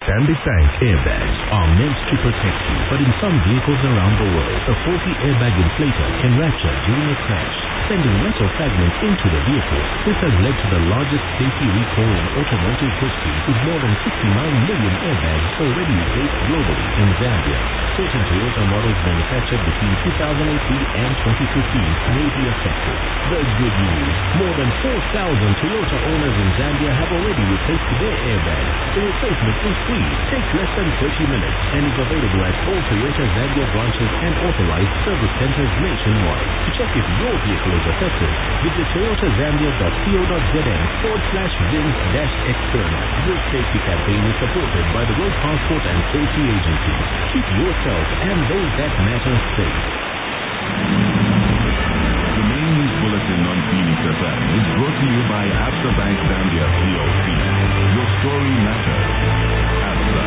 Stanbic Bank airbags are meant to protect you, but in some vehicles around the world, a faulty airbag inflator can rupture during a crash, sending metal fragments into the vehicle. This has led to the largest safety recall in automotive history, with more than 69 million airbags already replaced globally in Zambia. Certain Toyota models manufactured between 2003 and 2015 may be affected. The good news, more than 4,000 Toyota owners in Zambia have already replaced their airbags. The replacement is free, takes less than 30 minutes, and is available at all Toyota Zambia branches and authorized service centers nationwide. To check if your vehicle is affected, visit toyotazambia.co.zn/VINS-external. This safety campaign is supported by the Road Transport and Safety Agency. Keep yourself and those that matter safe. The main news bulletin on Phoenix FM is brought to you by Absa Bank Zambia PLC. Your story matters. Absa.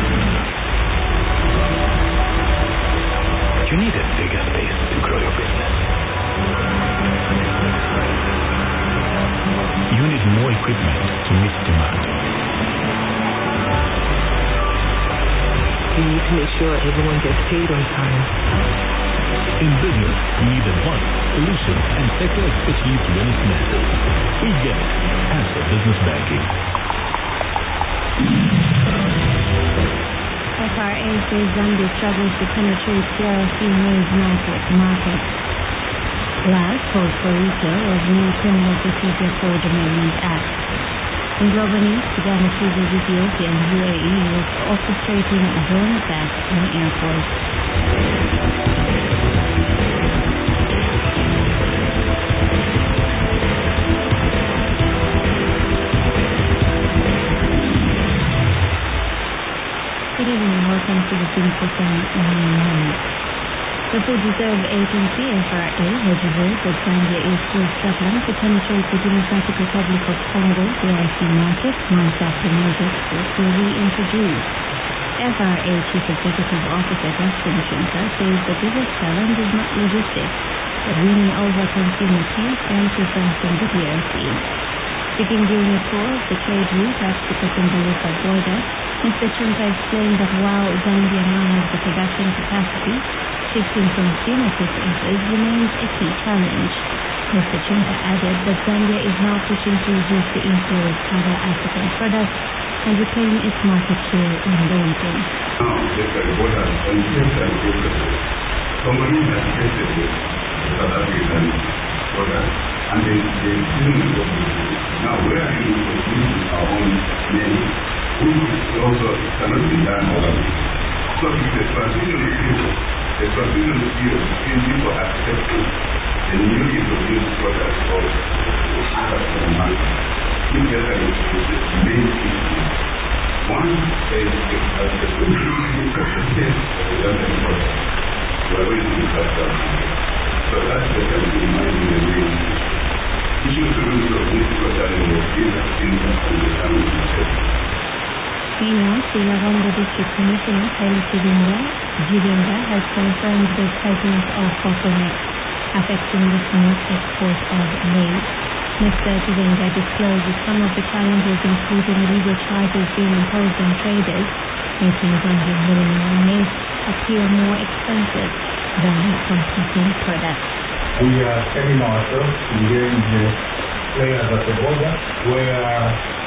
You need a bigger space to grow your business. You need more equipment to meet demand. You need to make sure everyone gets paid on time. In business, you need advice, solutions, and sector expertise when it matters. We get it. Absa Business Banking. FRA says Zambia struggles to penetrate DRC maize market. Last calls for repeal of new Criminal Procedure Code Amendment Act. In global news, Ghana accuses Ethiopia and UAE of orchestrating drone attacks on airports. Good evening and welcome to the Phoenix FM News. The Food Reserve Agency, FRA, has revealed that Zambia is still struggling to penetrate the Democratic Republic of Congo DRC market months after maize exports were reintroduced. FRA Chief Executive Officer Gaston Shinka says the biggest challenge is not logistics, but winning over consumer taste and preference in the DRC. Speaking during a tour of the trade route at the Katumbaluka border, Mr. Shinka explained that while Zambia now has the production capacity, shifting consumer preferences remains a key challenge. Mr. Shinka added that Zambia is now pushing to reduce the inflow of other African products and retain its market share in the region. Now, the border and somebody has tested the South African border and they now we are using our own name, which also cannot be done already. So if the transition period between people accepting the new introduced products of the African market, together is the main issue. One is the success of the Zambian product. We are going to discuss that. So that's the kind of reminding the main issue. Issues to do with this challenges is understanding the church. Meanwhile, Silavongo District Commissioner Kelly Jidenga has confirmed the presence of bottlenecks affecting the smooth export of maize. Mr. Jidenga disclosed that some of the challenges include illegal charges being imposed on traders, making Zambian milling maize appear more expensive than competing products. We are setting ourselves to engage players at the border where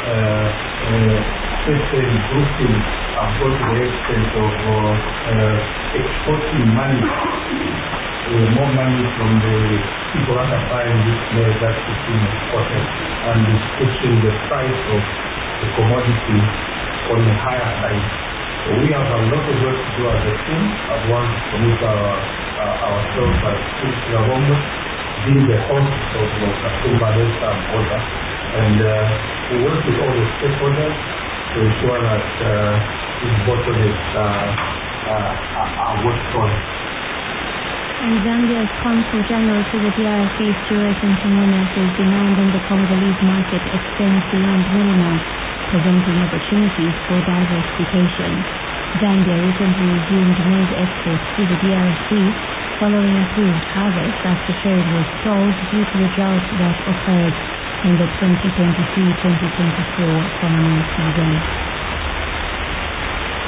certain groupings have got to the extent of exporting money, more money from the people that are buying this maize that is being exported, and is pushing the price of the commodity on the higher side. So we have a lot of work to do as a team. I want to commit ourselves as Silavongo, being the host of the Katumbaluka border, and we work with all the stakeholders to ensure that these bottlenecks are worked on. And Zambia's Consul General to the DRC, Stuart Ntamona, is demanding the Congolese market extends beyond minimum, presenting opportunities for diversification. Zambia recently resumed maize exports to the DRC following improved harvest after trade was stalled due to the drought that occurred in the 2023-2024 farming season.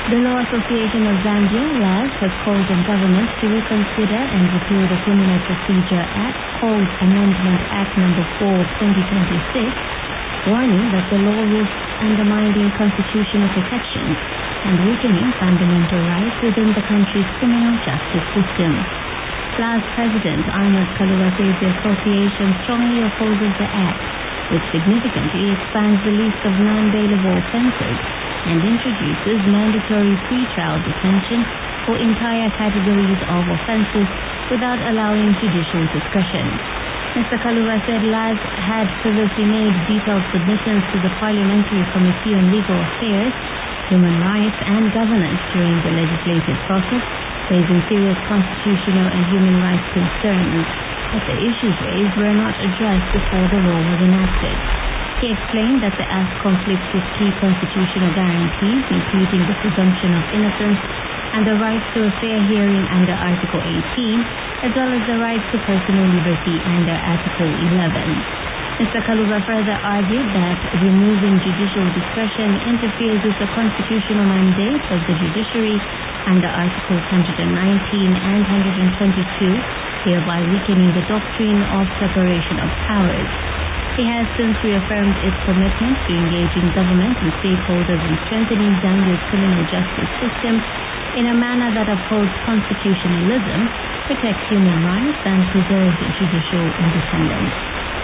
The Law Association of Zambia, LAZ, has called on government to reconsider and repeal the Criminal Procedure Act called Amendment Act No. 4 of 2026, warning that the law risks undermining constitutional protections and weakening fundamental rights within the country's criminal justice system. LAZ President Ahmed Kaluwa says the association strongly opposes the act, which significantly expands the list of non-bailable offences and introduces mandatory pre-trial detention for entire categories of offences without allowing judicial discretion. Mr. Kaluwa said LAZ had previously made detailed submissions to the Parliamentary Committee on Legal Affairs, Human Rights and Governance during the legislative process, raising serious constitutional and human rights concerns, but the issues raised were not addressed before the law was enacted. He explained that the Act conflicts with key constitutional guarantees, including the presumption of innocence and the right to a fair hearing under Article 18, as well as the right to personal liberty under Article 11. Mr. Kaluwa further argued that removing judicial discretion interferes with the constitutional mandate of the judiciary under Articles 119 and 122, thereby weakening the doctrine of separation of powers. He has since reaffirmed its commitment to engaging government and stakeholders in strengthening Zambia's criminal justice system in a manner that upholds constitutionalism, protects human rights, and preserves judicial independence.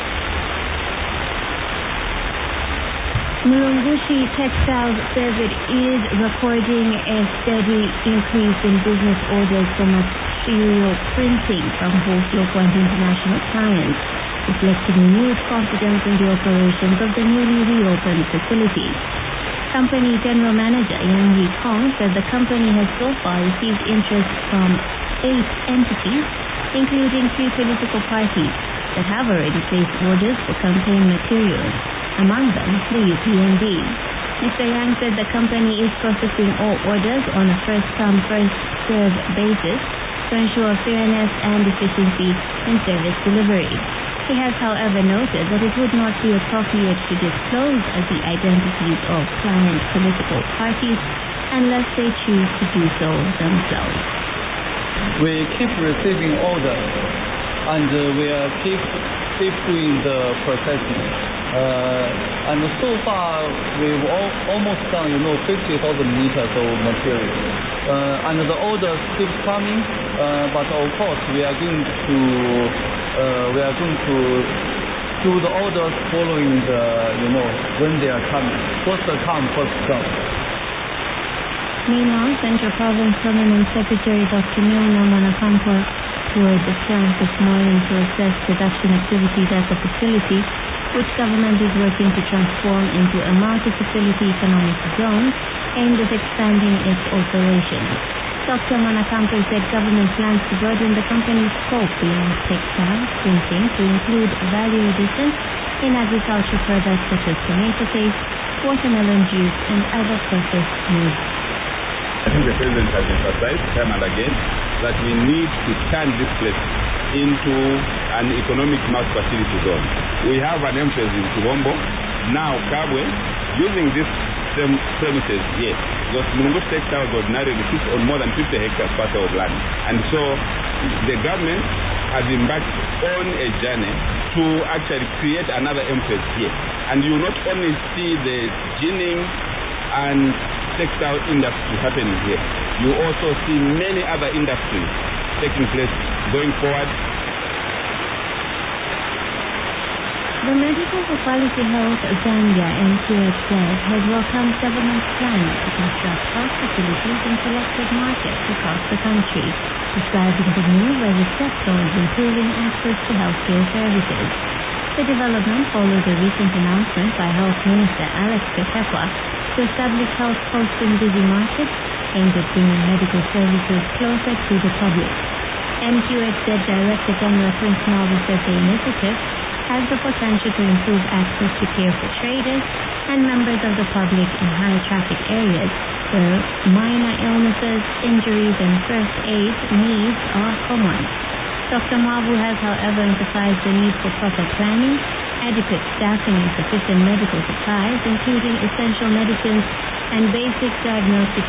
Mulungushi Textiles says it is recording a steady increase in business orders for material printing from both local and international clients, reflecting renewed confidence in the operations of the newly reopened facility. Company General Manager Yang Yi Kong said the company has so far received interest from 8 entities, including 3 political parties, that have already placed orders for campaign materials, among them the UPND. Mr. Yang said the company is processing all orders on a first-come, first-served basis to ensure fairness and efficiency in service delivery. He has, however, noted that it would not be appropriate to disclose the identities of client political parties unless they choose to do so themselves. We keep receiving orders and we keep doing the processing. And so far we've almost done 50,000 meters of material. And the orders keep coming, but of course we are going to do the orders following the when they are coming. First come, first serve. Meanwhile, Central Province Permanent Secretary Dr. Milna Mwanakampa toured the plant this morning to assess production activities at the facility, which government is working to transform into a multi-facility economic zone aimed at expanding its operations. Dr. Mwanakampa said government plans to broaden the company's scope beyond textile printing to include value addition in agriculture products such as tomato paste, watermelon juice, and other processed goods. I think the President has emphasized time and again that we need to turn this place into an economic mass facility zone. We have an emphasis in Tugombo, now Kabwe, using this premises, yes, because Mulungushi Textiles ordinarily sits on more than 50 hectares parcel of land. And so the government has embarked on a journey to actually create another emphasis here. And you not only see the ginning and textile industry happening here, you also see many other industries taking place going forward. The Medical for Quality Health Zambia MQHZ has welcomed government plans to construct health facilities in selected markets across the country, describing the move as a step towards improving access to healthcare services. The development follows a recent announcement by Health Minister Alex Katekwa to establish health posts in busy markets aimed at bringing medical services closer to the public. MQHZ Director General Prince Marvel said the initiative has the potential to improve access to care for traders and members of the public in high traffic areas where minor illnesses, injuries, and first aid needs are common. Dr. Marvel has, however, emphasized the need for proper planning, adequate staffing, and sufficient medical supplies, including essential medicines and basic diagnostic